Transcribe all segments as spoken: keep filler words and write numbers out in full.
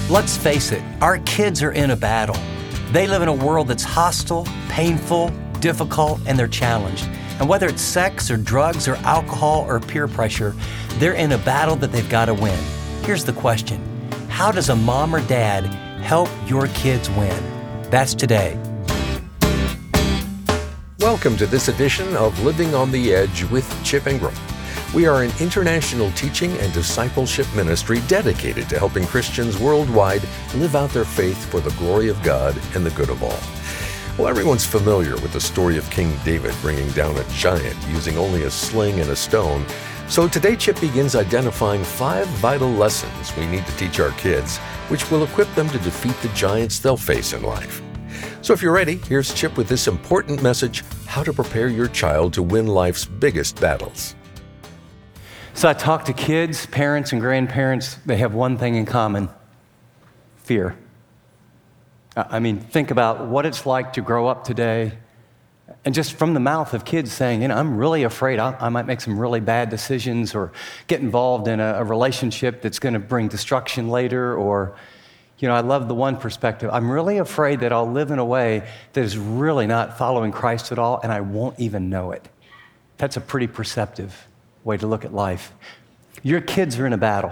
Let's face it, our kids are in a battle. They live in a world that's hostile, painful, difficult, and they're challenged. And whether it's sex or drugs or alcohol or peer pressure, they're in a battle that they've got to win. Here's the question: how does a mom or dad help your kids win? That's today. Welcome to this edition of Living on the Edge with Chip Ingram. We are an international teaching and discipleship ministry dedicated to helping Christians worldwide live out their faith for the glory of God and the good of all. Well, everyone's familiar with the story of King David bringing down a giant using only a sling and a stone. So today Chip begins identifying five vital lessons we need to teach our kids, which will equip them to defeat the giants they'll face in life. So if you're ready, here's Chip with this important message: how to prepare your child to win life's biggest battles. So I talk to kids, parents, and grandparents. They have one thing in common: fear. I mean, think about what it's like to grow up today, and just from the mouth of kids saying, you know, I'm really afraid I, I might make some really bad decisions or get involved in a, a relationship that's going to bring destruction later. Or, you know, I love the one perspective: I'm really afraid that I'll live in a way that is really not following Christ at all, and I won't even know it. That's a pretty perceptive way to look at life. Your kids are in a battle.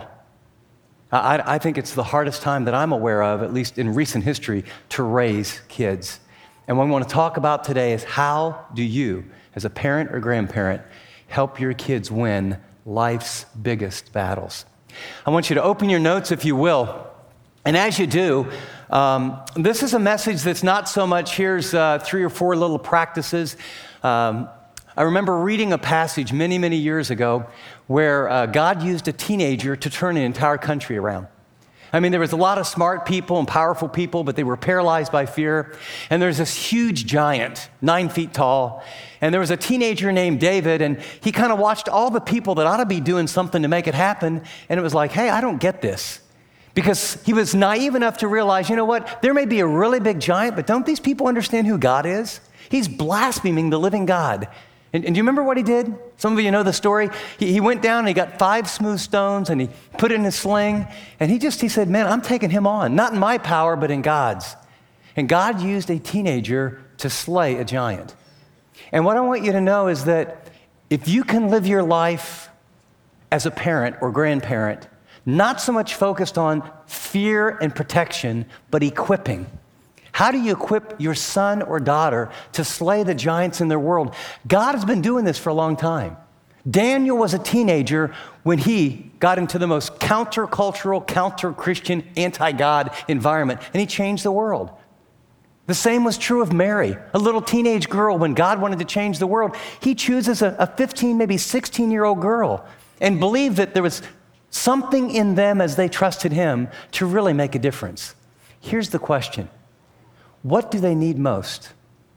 I, I think it's the hardest time that I'm aware of, at least in recent history, to raise kids. And what we want to talk about today is: how do you, as a parent or grandparent, help your kids win life's biggest battles? I want you to open your notes, if you will. And as you do, um, this is a message that's not so much, here's uh, three or four little practices. Um, I remember reading a passage many, many years ago where uh, God used a teenager to turn an entire country around. I mean, there was a lot of smart people and powerful people, but they were paralyzed by fear. And there's this huge giant, nine feet tall. And there was a teenager named David, and he kind of watched all the people that ought to be doing something to make it happen. And it was like, hey, I don't get this. Because he was naive enough to realize, you know what, there may be a really big giant, but don't these people understand who God is? He's blaspheming the living God. And, and do you remember what he did? Some of you know the story. He, he went down and he got five smooth stones and he put it in his sling. And he just, he said, man, I'm taking him on. Not in my power, but in God's. And God used a teenager to slay a giant. And what I want you to know is that if you can live your life as a parent or grandparent, not so much focused on fear and protection, but equipping. How do you equip your son or daughter to slay the giants in their world? God has been doing this for a long time. Daniel was a teenager when he got into the most countercultural, counter-Christian, anti-God environment, and he changed the world. The same was true of Mary, a little teenage girl. When God wanted to change the world, he chooses a, a fifteen, maybe sixteen-year-old girl and believed that there was something in them as they trusted him to really make a difference. Here's the question: what do they need most?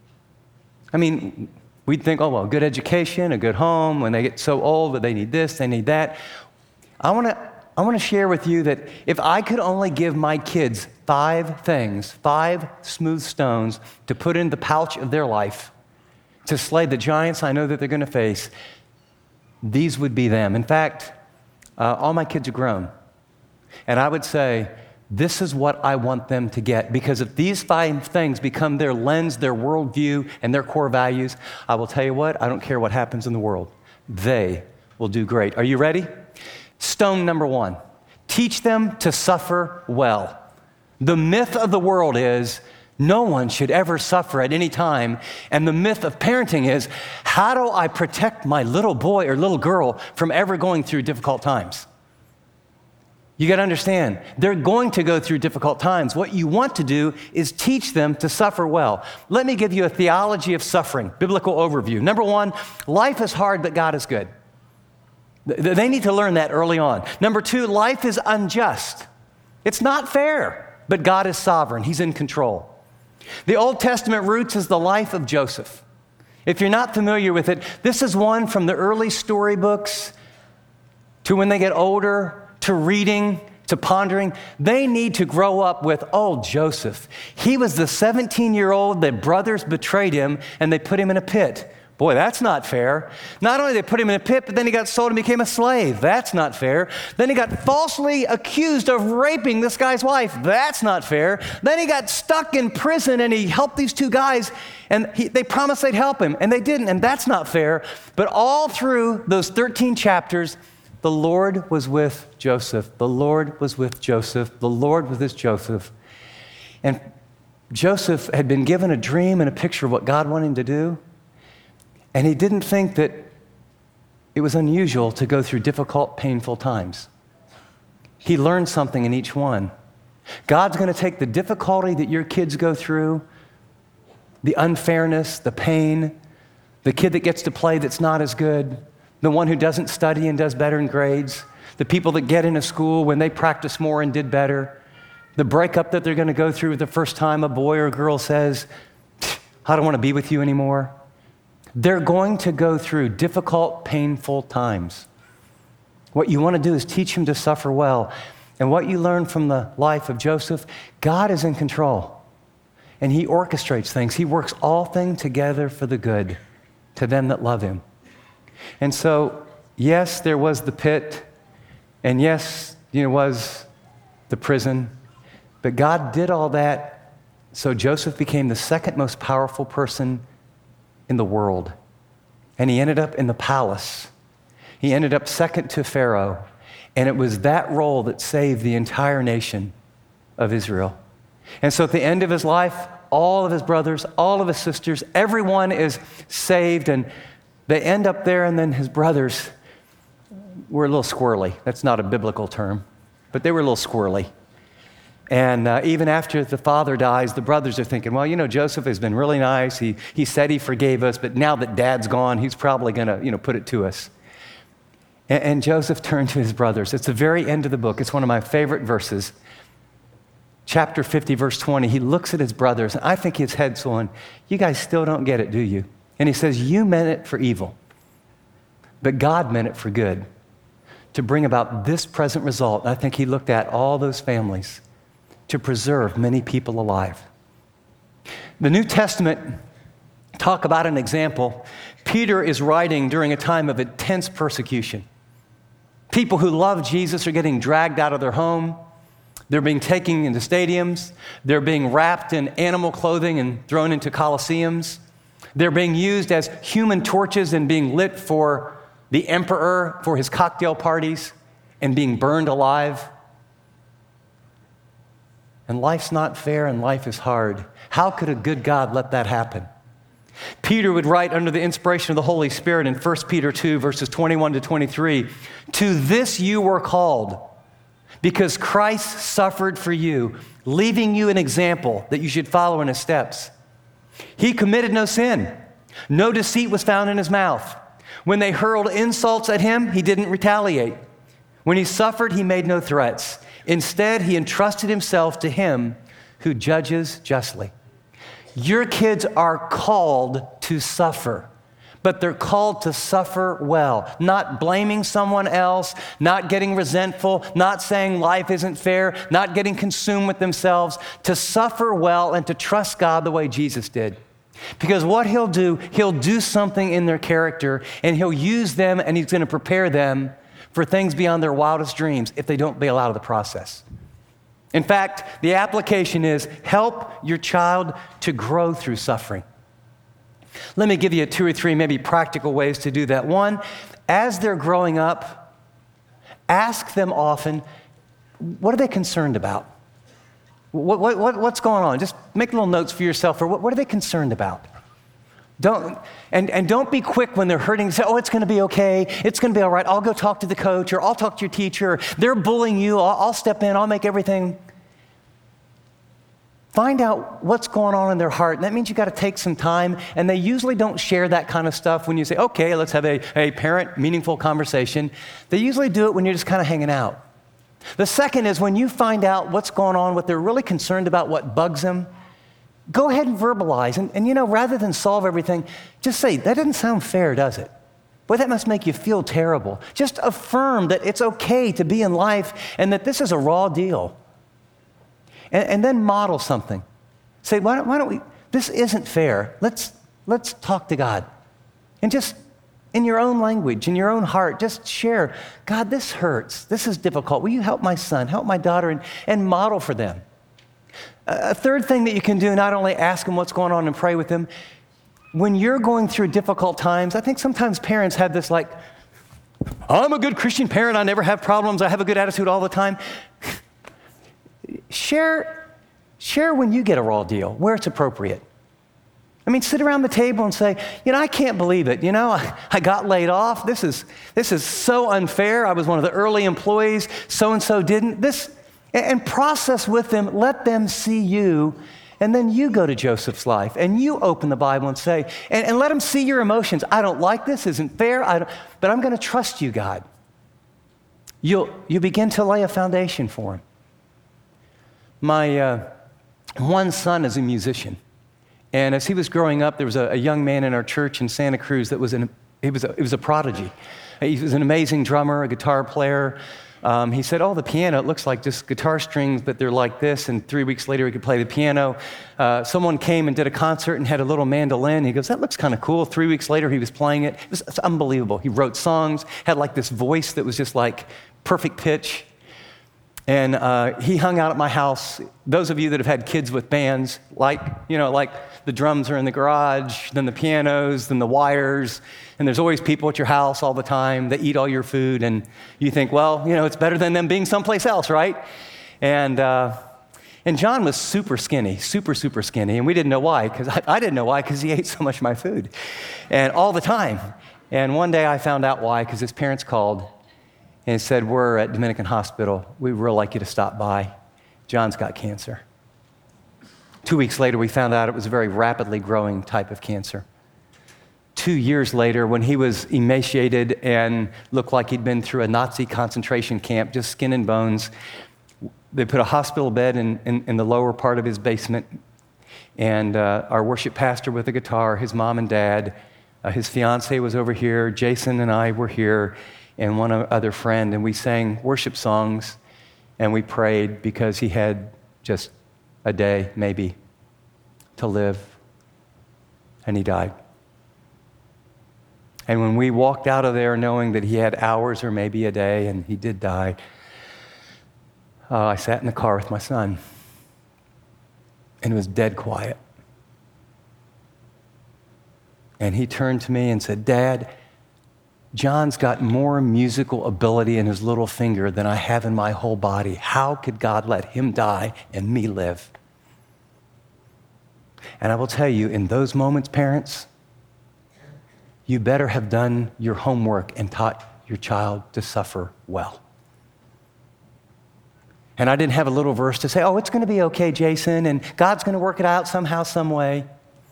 I mean, we'd think, oh, well, good education, a good home. When they get so old, that they need this, they need that. I want to I want to share with you that if I could only give my kids five things, five smooth stones to put in the pouch of their life to slay the giants I know that they're going to face, these would be them. In fact, uh, all my kids are grown. And I would say, this is what I want them to get, because if these five things become their lens, their worldview, and their core values, I will tell you what, I don't care what happens in the world. They will do great. Are you ready? Stone number one: teach them to suffer well. The myth of the world is no one should ever suffer at any time. And the myth of parenting is, how do I protect my little boy or little girl from ever going through difficult times? You got to understand, they're going to go through difficult times. What you want to do is teach them to suffer well. Let me give you a theology of suffering, biblical overview. Number one, life is hard, but God is good. They need to learn that early on. Number two, life is unjust. It's not fair, but God is sovereign. He's in control. The Old Testament roots is the life of Joseph. If you're not familiar with it, this is one from the early storybooks to when they get older, to reading, to pondering. They need to grow up with, oh, Joseph. He was the seventeen-year-old that brothers betrayed him and they put him in a pit. Boy, that's not fair. Not only did they put him in a pit, but then he got sold and became a slave. That's not fair. Then he got falsely accused of raping this guy's wife. That's not fair. Then he got stuck in prison and he helped these two guys and he, they promised they'd help him and they didn't, and that's not fair. But all through those thirteen chapters, the Lord was with Joseph. The Lord was with Joseph. The Lord was with Joseph. And Joseph had been given a dream and a picture of what God wanted him to do. And he didn't think that it was unusual to go through difficult, painful times. He learned something in each one. God's going to take the difficulty that your kids go through, the unfairness, the pain, the kid that gets to play that's not as good, the one who doesn't study and does better in grades, the people that get into school when they practice more and did better, the breakup that they're going to go through the first time a boy or a girl says, I don't want to be with you anymore. They're going to go through difficult, painful times. What you want to do is teach them to suffer well. And what you learn from the life of Joseph, God is in control. And he orchestrates things. He works all things together for the good to them that love him. And so, yes, there was the pit. And yes, you know, was the prison. But God did all that so Joseph became the second most powerful person in the world. And he ended up in the palace. He ended up second to Pharaoh. And it was that role that saved the entire nation of Israel. And so at the end of his life, all of his brothers, all of his sisters, everyone is saved. And they end up there, and then his brothers were a little squirrely. That's not a biblical term, but they were a little squirrely. And uh, even after the father dies, the brothers are thinking, well, you know, Joseph has been really nice. He, he said he forgave us, but now that dad's gone, he's probably going to, you know, put it to us. And, and Joseph turned to his brothers. It's the very end of the book. It's one of my favorite verses. Chapter fifty, verse twenty, he looks at his brothers, and I think his head's going, you guys still don't get it, do you? And he says, you meant it for evil, but God meant it for good, to bring about this present result. And I think he looked at all those families to preserve many people alive. The New Testament talk about an example. Peter is writing during a time of intense persecution. People who love Jesus are getting dragged out of their home. They're being taken into stadiums. They're being wrapped in animal clothing and thrown into coliseums. They're being used as human torches and being lit for the emperor for his cocktail parties and being burned alive. And life's not fair and life is hard. How could a good God let that happen? Peter would write under the inspiration of the Holy Spirit in First Peter two, verses twenty-one to twenty-three, to this you were called, because Christ suffered for you, leaving you an example that you should follow in his steps. He committed no sin. No deceit was found in his mouth. When they hurled insults at him, he didn't retaliate. When he suffered, he made no threats. Instead, he entrusted himself to him who judges justly. Your kids are called to suffer, but they're called to suffer well, not blaming someone else, not getting resentful, not saying life isn't fair, not getting consumed with themselves, to suffer well and to trust God the way Jesus did. Because what he'll do, he'll do something in their character, and he'll use them, and he's going to prepare them for things beyond their wildest dreams if they don't bail out of the process. In fact, the application is help your child to grow through suffering. Let me give you two or three maybe practical ways to do that. One, as they're growing up, ask them often, what are they concerned about? What, what, what, what's going on? Just make little notes for yourself, or what, what are they concerned about? Don't, and, and don't be quick when they're hurting. Say, oh, it's going to be okay. It's going to be all right. I'll go talk to the coach, or I'll talk to your teacher. They're bullying you. I'll, I'll step in. I'll make everything. Find out what's going on in their heart. And that means you got to take some time. And they usually don't share that kind of stuff when you say, okay, let's have a, a parent meaningful conversation. They usually do it when you're just kind of hanging out. The second is when you find out what's going on, what they're really concerned about, what bugs them, go ahead and verbalize. And, and, you know, rather than solve everything, just say, that doesn't sound fair, does it? Boy, that must make you feel terrible. Just affirm that it's okay to be in life and that this is a raw deal. And, and then model something. Say, why don't, why don't we, this isn't fair. Let's, let's talk to God. And just in your own language, in your own heart, just share, God, this hurts. This is difficult. Will you help my son, help my daughter, and, and model for them? A third thing that you can do, not only ask them what's going on and pray with them, when you're going through difficult times, I think sometimes parents have this like, I'm a good Christian parent, I never have problems, I have a good attitude all the time. Share, share when you get a raw deal, where it's appropriate. I mean, sit around the table and say, you know, I can't believe it. You know, I, I got laid off. This is, this is so unfair. I was one of the early employees. So-and-so didn't. This, and process with them. Let them see you. And then you go to Joseph's life and you open the Bible and say, and, and let them see your emotions. I don't like this. Isn't fair. I don't, but I'm going to trust you, God. You'll, you begin to lay a foundation for him. My uh, one son is a musician. And as he was growing up, there was a, a young man in our church in Santa Cruz that was an, he was a, he was a prodigy. He was an amazing drummer, a guitar player. Um, he said, oh, the piano, it looks like just guitar strings, but they're like this. And three weeks later, he could play the piano. Uh, someone came and did a concert and had a little mandolin. He goes, that looks kind of cool. Three weeks later, he was playing it. It was, it's unbelievable. He wrote songs, had like this voice that was just like perfect pitch. And uh, he hung out at my house. Those of you that have had kids with bands, like, you know, like the drums are in the garage, then the pianos, then the wires, and there's always people at your house all the time that eat all your food, and you think, well, you know, it's better than them being someplace else, right? And uh, and John was super skinny, super, super skinny, and we didn't know why, because I, I didn't know why, because he ate so much of my food, and all the time. And one day I found out why, because his parents called, and said, we're at Dominican Hospital. We'd really like you to stop by. John's got cancer. Two weeks later, we found out it was a very rapidly growing type of cancer. Two years later, when he was emaciated and looked like he'd been through a Nazi concentration camp, just skin and bones, they put a hospital bed in, in, in the lower part of his basement. And uh, our worship pastor with a guitar, his mom and dad, uh, his fiance was over here, Jason and I were here, and one other friend, and we sang worship songs, and we prayed because he had just a day, maybe, to live, and he died. And when we walked out of there knowing that he had hours or maybe a day, and he did die, uh, I sat in the car with my son, and it was dead quiet. And he turned to me and said, Dad, John's got more musical ability in his little finger than I have in my whole body. How could God let him die and me live? And I will tell you, in those moments, parents, you better have done your homework and taught your child to suffer well. And I didn't have a little verse to say, oh, it's going to be okay, Jason, and God's going to work it out somehow, some way.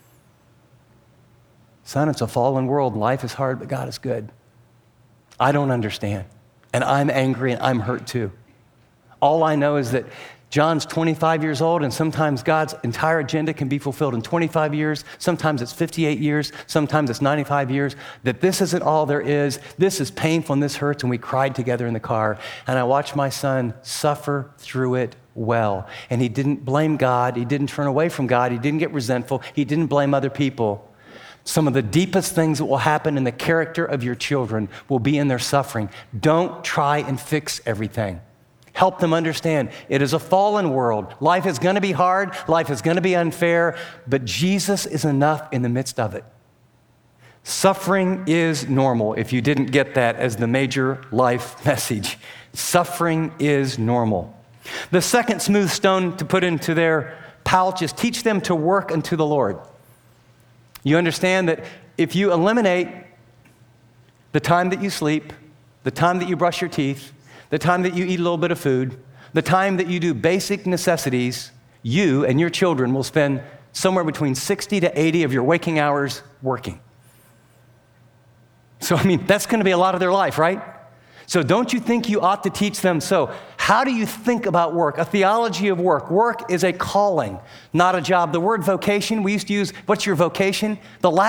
Son, it's a fallen world. Life is hard, but God is good. I don't understand, and I'm angry, and I'm hurt too. All I know is that John's twenty-five years old, and sometimes God's entire agenda can be fulfilled in twenty-five years. Sometimes it's fifty-eight years. Sometimes it's ninety-five years. That this isn't all there is. This is painful, and this hurts, and we cried together in the car. And I watched my son suffer through it well. And he didn't blame God. He didn't turn away from God. He didn't get resentful. He didn't blame other people. Some of the deepest things that will happen in the character of your children will be in their suffering. Don't try and fix everything. Help them understand it is a fallen world. Life is going to be hard. Life is going to be unfair, but Jesus is enough in the midst of it. Suffering is normal, if you didn't get that as the major life message. Suffering is normal. The second smooth stone to put into their pouch is teach them to work unto the Lord. You understand that if you eliminate the time that you sleep, the time that you brush your teeth, the time that you eat a little bit of food, the time that you do basic necessities, you and your children will spend somewhere between sixty to eighty of your waking hours working. So, I mean, that's going to be a lot of their life, right? So don't you think you ought to teach them? So how do you think about work? A theology of work. Work is a calling, not a job. The word vocation, we used to use, what's your vocation? The Latin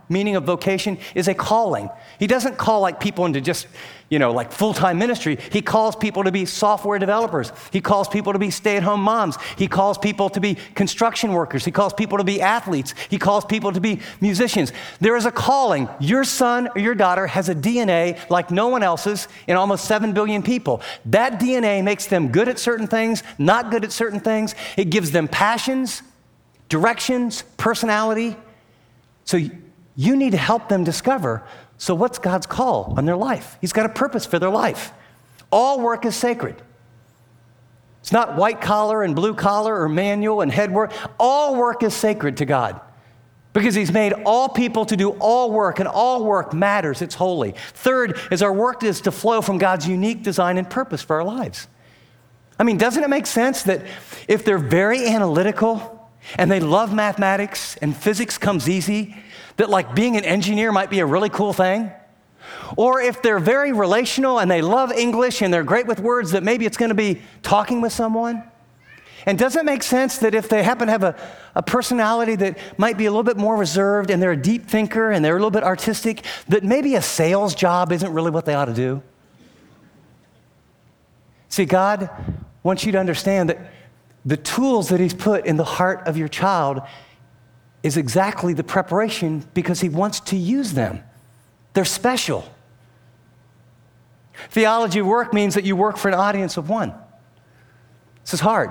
meaning of vocation is a calling. He doesn't call like people into just, you know, like full-time ministry. He calls people to be software developers. He calls people to be stay-at-home moms. He calls people to be construction workers. He calls people to be athletes. He calls people to be musicians. There is a calling. Your son or your daughter has a D N A like no one else's in almost seven billion people. That D N A makes them good at certain things, not good at certain things. It gives them passions, directions, personality. So you need to help them discover, so what's God's call on their life? He's got a purpose for their life. All work is sacred. It's not white collar and blue collar or manual and head work. All work is sacred to God because he's made all people to do all work, and all work matters. It's holy. Third is our work is to flow from God's unique design and purpose for our lives. I mean, doesn't it make sense that if they're very analytical and they love mathematics and physics comes easy, that like being an engineer might be a really cool thing? Or if they're very relational and they love English and they're great with words, that maybe it's going to be talking with someone? And does it make sense that if they happen to have a, a personality that might be a little bit more reserved and they're a deep thinker and they're a little bit artistic, that maybe a sales job isn't really what they ought to do? See, God wants you to understand that the tools that he's put in the heart of your child is exactly the preparation because he wants to use them. They're special. Theology of work means that you work for an audience of one. This is hard.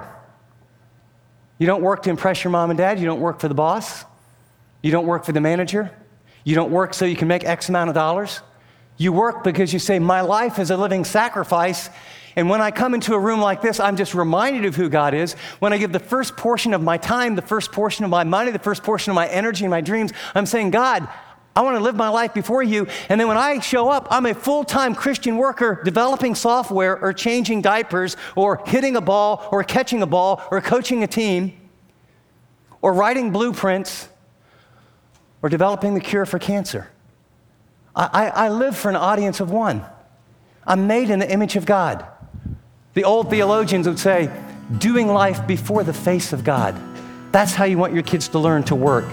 You don't work to impress your mom and dad. You don't work for the boss. You don't work for the manager. You don't work so you can make X amount of dollars. You work because you say, my life is a living sacrifice. And when I come into a room like this, I'm just reminded of who God is. When I give the first portion of my time, the first portion of my money, the first portion of my energy and my dreams, I'm saying, God, I want to live my life before you. And then when I show up, I'm a full-time Christian worker developing software or changing diapers or hitting a ball or catching a ball or coaching a team or writing blueprints or developing the cure for cancer. I, I, I live for an audience of one. I'm made in the image of God. The old theologians would say, doing life before the face of God. That's how you want your kids to learn to work.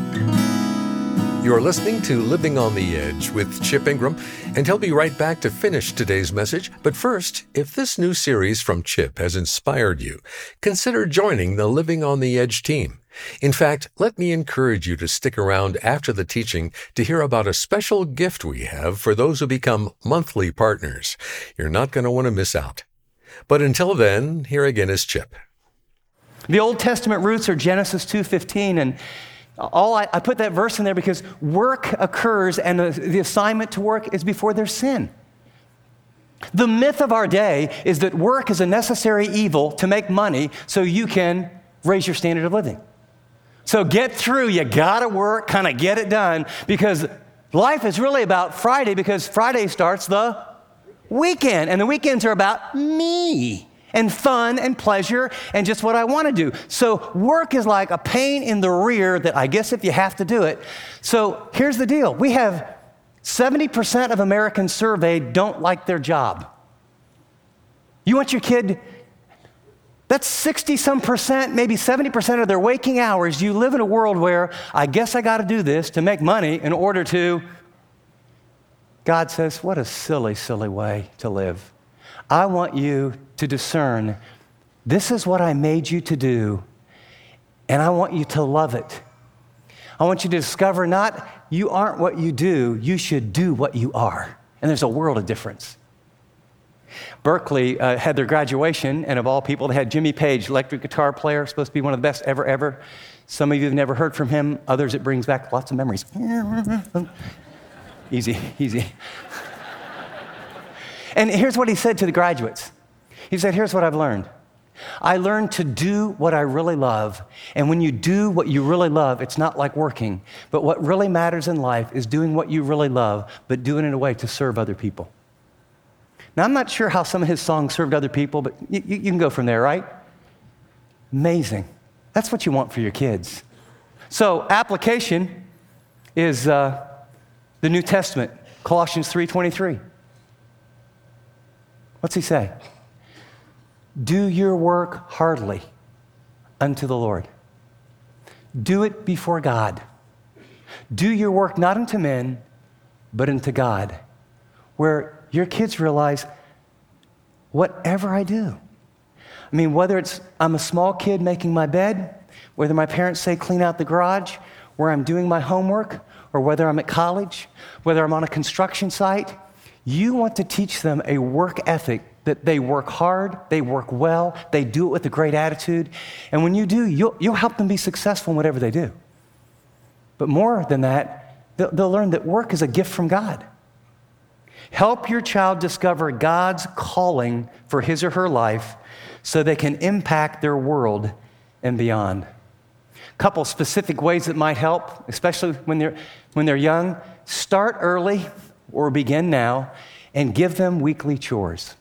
You're listening to Living on the Edge with Chip Ingram, and he'll be right back to finish today's message. But first, if this new series from Chip has inspired you, consider joining the Living on the Edge team. In fact, let me encourage you to stick around after the teaching to hear about a special gift we have for those who become monthly partners. You're not going to want to miss out. But until then, here again is Chip. The Old Testament roots are Genesis two fifteen, and all I, I put that verse in there because work occurs and the, the assignment to work is before there's sin. The myth of our day is that work is a necessary evil to make money so you can raise your standard of living. So get through, you gotta work, kind of get it done, because life is really about Friday, because Friday starts the weekend, and the weekends are about me and fun and pleasure and just what I want to do. So work is like a pain in the rear that I guess if you have to do it. So here's the deal. We have seventy percent of Americans surveyed don't like their job. You want your kid, that's sixty some percent, maybe seventy percent of their waking hours. You live in a world where I guess I got to do this to make money in order to. God says, what a silly, silly way to live. I want you to discern, this is what I made you to do, and I want you to love it. I want you to discover not you aren't what you do, you should do what you are. And there's a world of difference. Berkeley uh, had their graduation, and of all people, they had Jimmy Page, electric guitar player, supposed to be one of the best ever, ever. Some of you have never heard from him. Others, it brings back lots of memories. Easy, easy. And here's what he said to the graduates. He said, here's what I've learned. I learned to do what I really love. And when you do what you really love, it's not like working. But what really matters in life is doing what you really love, but doing it in a way to serve other people. Now, I'm not sure how some of his songs served other people, but you, you can go from there, right? Amazing. That's what you want for your kids. So application is uh, the New Testament, Colossians three twenty-three. What's he say? Do your work heartily unto the Lord. Do it before God. Do your work not unto men, but unto God, where your kids realize, whatever I do, I mean, whether it's I'm a small kid making my bed, whether my parents say clean out the garage, where I'm doing my homework, or whether I'm at college, whether I'm on a construction site, you want to teach them a work ethic that they work hard, they work well, they do it with a great attitude. And when you do, you'll, you'll help them be successful in whatever they do. But more than that, they'll, they'll learn that work is a gift from God. Help your child discover God's calling for his or her life so they can impact their world and beyond. A couple specific ways that might help, especially when they're, when they're young. Start early or begin now and give them weekly chores.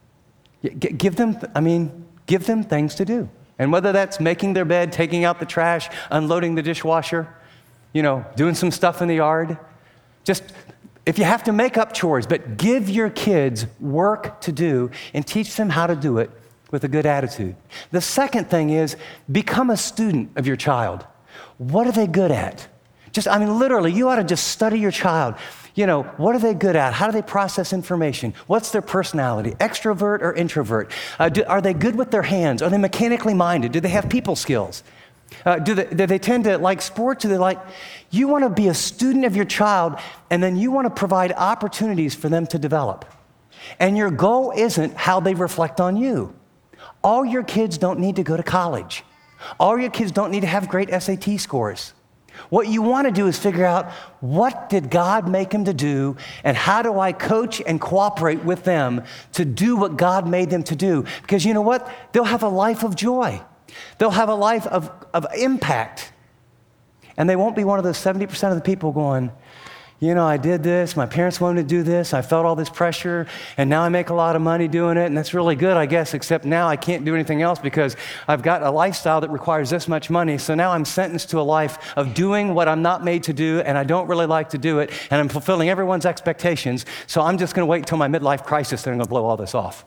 G- give them, I mean, give them things to do. And whether that's making their bed, taking out the trash, unloading the dishwasher, you know, doing some stuff in the yard, just if you have to make up chores, but give your kids work to do and teach them how to do it with a good attitude. The second thing is become a student of your child. What are they good at? Just, I mean, literally, you ought to just study your child. You know, what are they good at? How do they process information? What's their personality? Extrovert or introvert? Uh, do, are they good with their hands? Are they mechanically minded? Do they have people skills? Uh, do, they, do they tend to like sports? Do they like, you want to be a student of your child, and then you want to provide opportunities for them to develop. And your goal isn't how they reflect on you. All your kids don't need to go to college. All your kids don't need to have great S A T scores. What you want to do is figure out, what did God make them to do, and how do I coach and cooperate with them to do what God made them to do? Because you know what? They'll have a life of joy. They'll have a life of, of impact. And they won't be one of those seventy percent of the people going, you know, I did this, my parents wanted to do this, I felt all this pressure, and now I make a lot of money doing it, and that's really good, I guess, except now I can't do anything else because I've got a lifestyle that requires this much money, so now I'm sentenced to a life of doing what I'm not made to do, and I don't really like to do it, and I'm fulfilling everyone's expectations, so I'm just going to wait until my midlife crisis, and I'm going to blow all this off.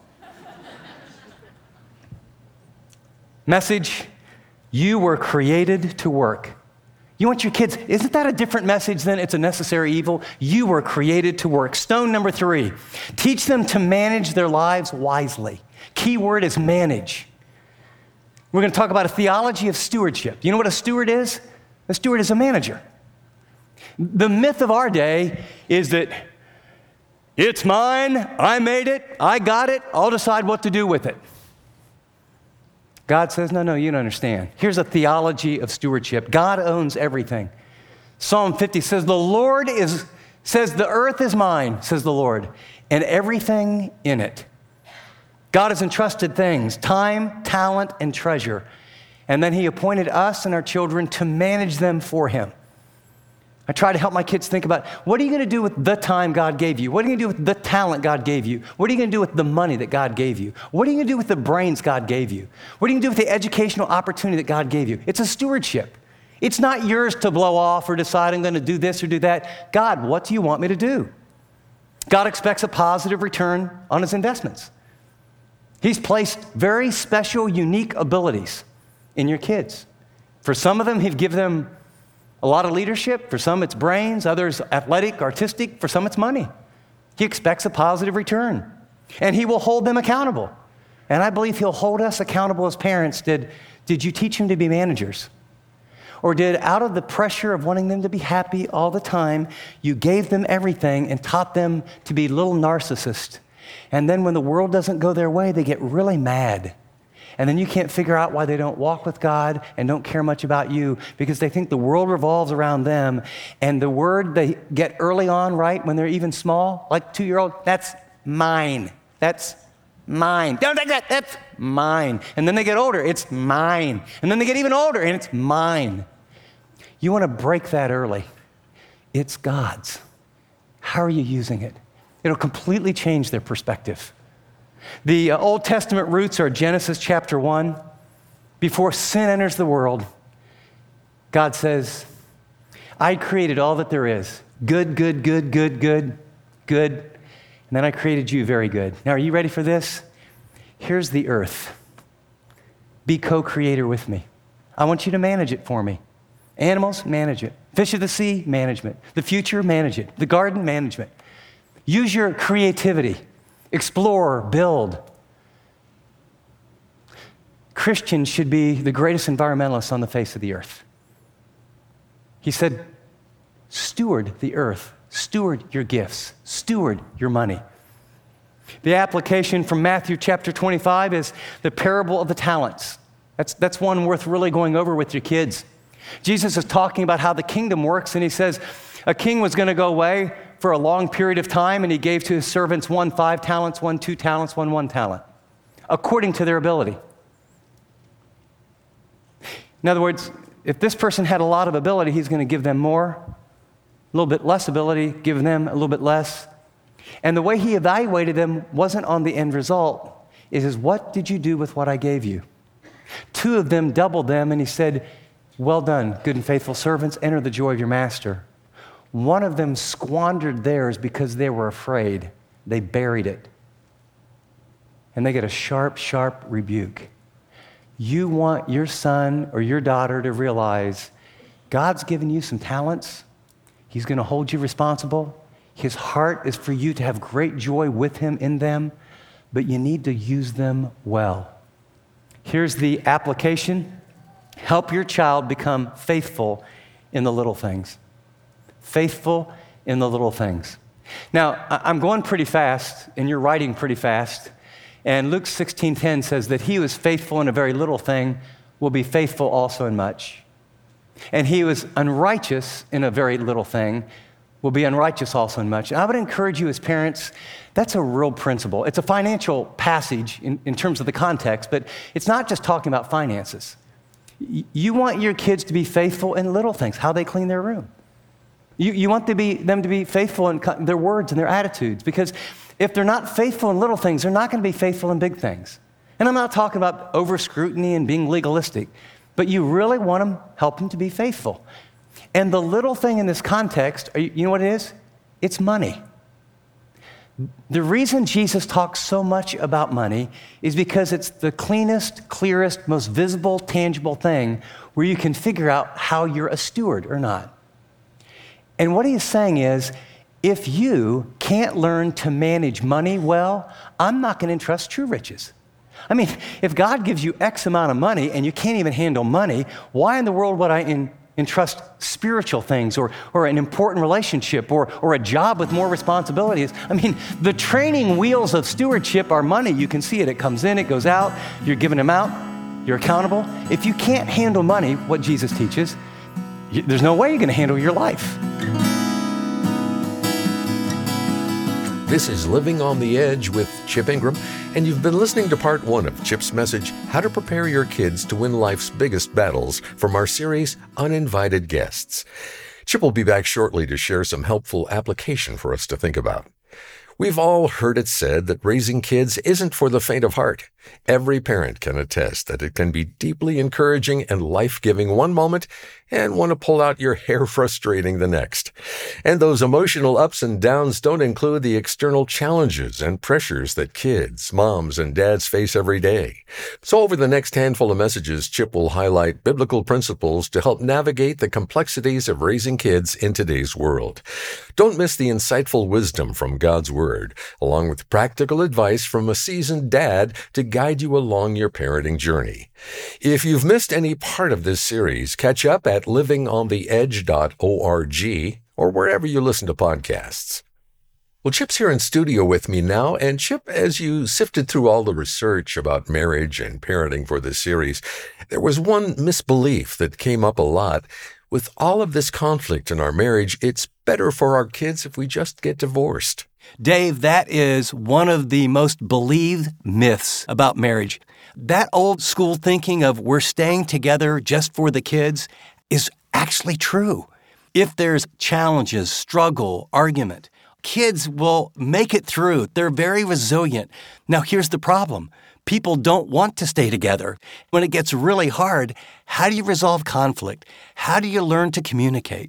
Message, you were created to work. You want your kids, isn't that a different message than it's a necessary evil? You were created to work. Stone number three, teach them to manage their lives wisely. Key word is manage. We're going to talk about a theology of stewardship. You know what a steward is? A steward is a manager. The myth of our day is that it's mine, I made it, I got it, I'll decide what to do with it. God says, no, no, you don't understand. Here's a theology of stewardship. God owns everything. Psalm fifty says, the Lord is, says, the earth is mine, says the Lord, and everything in it. God has entrusted things, time, talent, and treasure. And then he appointed us and our children to manage them for him. I try to help my kids think about, what are you going to do with the time God gave you? What are you going to do with the talent God gave you? What are you going to do with the money that God gave you? What are you going to do with the brains God gave you? What are you going to do with the educational opportunity that God gave you? It's a stewardship. It's not yours to blow off or decide I'm going to do this or do that. God, what do you want me to do? God expects a positive return on his investments. He's placed very special, unique abilities in your kids. For some of them, he'll give them a lot of leadership. For some, it's brains. Others, athletic, artistic. For some, it's money. He expects a positive return. And he will hold them accountable. And I believe he'll hold us accountable as parents. Did, did you teach them to be managers? Or did, out of the pressure of wanting them to be happy all the time, you gave them everything and taught them to be little narcissists? And then when the world doesn't go their way, they get really mad. And then you can't figure out why they don't walk with God and don't care much about you, because they think the world revolves around them. And the word they get early on, right, when they're even small, like two-year-old, that's mine. That's mine. Don't take that. That's mine. And then they get older, it's mine. And then they get even older, and it's mine. You want to break that early. It's God's. How are you using it? It'll completely change their perspective. The uh, Old Testament roots are Genesis chapter one. Before sin enters the world, God says, I created all that there is. Good, good, good, good, good, good. And then I created you very good. Now, are you ready for this? Here's the earth. Be co-creator with me. I want you to manage it for me. Animals, manage it. Fish of the sea, management. The future, manage it. The garden, management. Use your creativity. Explore, build. Christians should be the greatest environmentalists on the face of the earth. He said, steward the earth. Steward your gifts. Steward your money. The application from Matthew chapter twenty-five is the parable of the talents. That's, that's one worth really going over with your kids. Jesus is talking about how the kingdom works, and he says a king was going to go away for a long period of time, and he gave to his servants one five talents, one two talents, one one talent, according to their ability. In other words, if this person had a lot of ability, he's going to give them more. A little bit less ability, give them a little bit less. And the way he evaluated them wasn't on the end result. It is, what did you do with what I gave you? Two of them doubled them, and he said, well done, good and faithful servants, enter the joy of your master. One of them squandered theirs because they were afraid. They buried it. And they get a sharp, sharp rebuke. You want your son or your daughter to realize God's given you some talents. He's going to hold you responsible. His heart is for you to have great joy with him in them, but you need to use them well. Here's the application. Help your child become faithful in the little things. Faithful in the little things. Now, I'm going pretty fast, and you're writing pretty fast. And Luke sixteen ten says that he who is faithful in a very little thing will be faithful also in much. And he who is unrighteous in a very little thing will be unrighteous also in much. And I would encourage you as parents, that's a real principle. It's a financial passage in, in terms of the context, but it's not just talking about finances. Y- you want your kids to be faithful in little things, how they clean their room. You, you want to be, them to be faithful in co- their words and their attitudes, because if they're not faithful in little things, they're not going to be faithful in big things. And I'm not talking about over scrutiny and being legalistic, but you really want them, help them to be faithful. And the little thing in this context, you know what it is? It's money. The reason Jesus talks so much about money is because it's the cleanest, clearest, most visible, tangible thing where you can figure out how you're a steward or not. And what he is saying is, if you can't learn to manage money well, I'm not going to entrust true riches. I mean, if God gives you X amount of money and you can't even handle money, why in the world would I in, entrust spiritual things or, or an important relationship or, or a job with more responsibilities? I mean, the training wheels of stewardship are money. You can see it. It comes in, it goes out. You're giving them out. You're accountable. If you can't handle money, what Jesus teaches, you, there's no way you're going to handle your life. This is Living on the Edge with Chip Ingram, and you've been listening to part one of Chip's message, How to Prepare Your Kids to Win Life's Biggest Battles, from our series, Uninvited Guests. Chip will be back shortly to share some helpful application for us to think about. We've all heard it said that raising kids isn't for the faint of heart. Every parent can attest that it can be deeply encouraging and life-giving one moment and want to pull out your hair frustrating the next. And those emotional ups and downs don't include the external challenges and pressures that kids, moms, and dads face every day. So over the next handful of messages, Chip will highlight biblical principles to help navigate the complexities of raising kids in today's world. Don't miss the insightful wisdom from God's Word, along with practical advice from a seasoned dad to guide you along your parenting journey. If you've missed any part of this series, catch up at living on the edge dot org or wherever you listen to podcasts. Well, Chip's here in studio with me now, and Chip, as you sifted through all the research about marriage and parenting for this series, there was one misbelief that came up a lot. With all of this conflict in our marriage, it's better for our kids if we just get divorced. Dave, that is one of the most believed myths about marriage. That old school thinking of we're staying together just for the kids is actually true. If there's challenges, struggle, argument, kids will make it through. They're very resilient. Now, here's the problem. People don't want to stay together. When it gets really hard, how do you resolve conflict? How do you learn to communicate?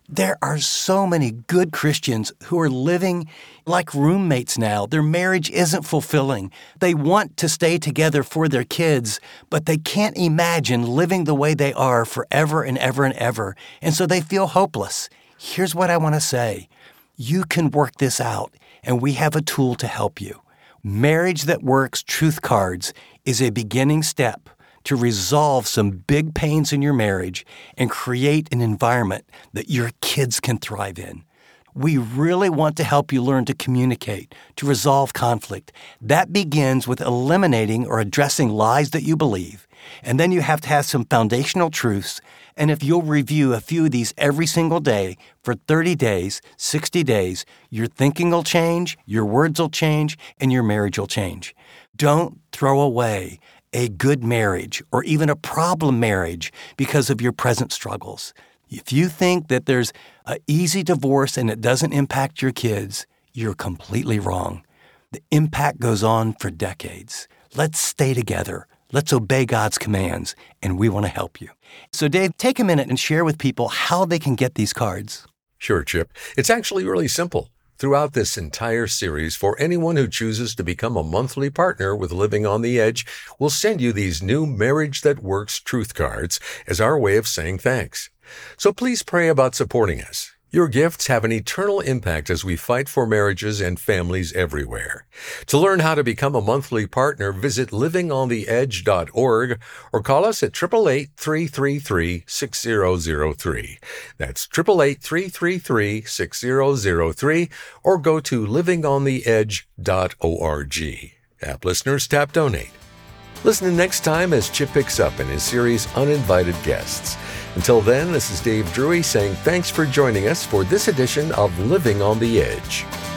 There are so many good Christians who are living like roommates now. Their marriage isn't fulfilling. They want to stay together for their kids, but they can't imagine living the way they are forever and ever and ever. And so they feel hopeless. Here's what I want to say. You can work this out, and we have a tool to help you. Marriage That Works Truth Cards is a beginning step to resolve some big pains in your marriage and create an environment that your kids can thrive in. We really want to help you learn to communicate, to resolve conflict. That begins with eliminating or addressing lies that you believe. And then you have to have some foundational truths. And if you'll review a few of these every single day for thirty days, sixty days, your thinking will change, your words will change, and your marriage will change. Don't throw away a good marriage or even a problem marriage because of your present struggles. If you think that there's an easy divorce and it doesn't impact your kids, you're completely wrong. The impact goes on for decades. Let's stay together. Let's obey God's commands, and we want to help you. So Dave, take a minute and share with people how they can get these cards. Sure, Chip. It's actually really simple. Throughout this entire series, for anyone who chooses to become a monthly partner with Living on the Edge, we'll send you these new Marriage That Works truth cards as our way of saying thanks. So please pray about supporting us. Your gifts have an eternal impact as we fight for marriages and families everywhere. To learn how to become a monthly partner, visit living on the edge dot org or call us at eight eight eight, three three three, six zero zero three. That's eight eight eight, three three three, six zero zero three or go to living on the edge dot org. App listeners, tap donate. Listen next time as Chip picks up in his series Uninvited Guests. Until then, this is Dave Drury saying thanks for joining us for this edition of Living on the Edge.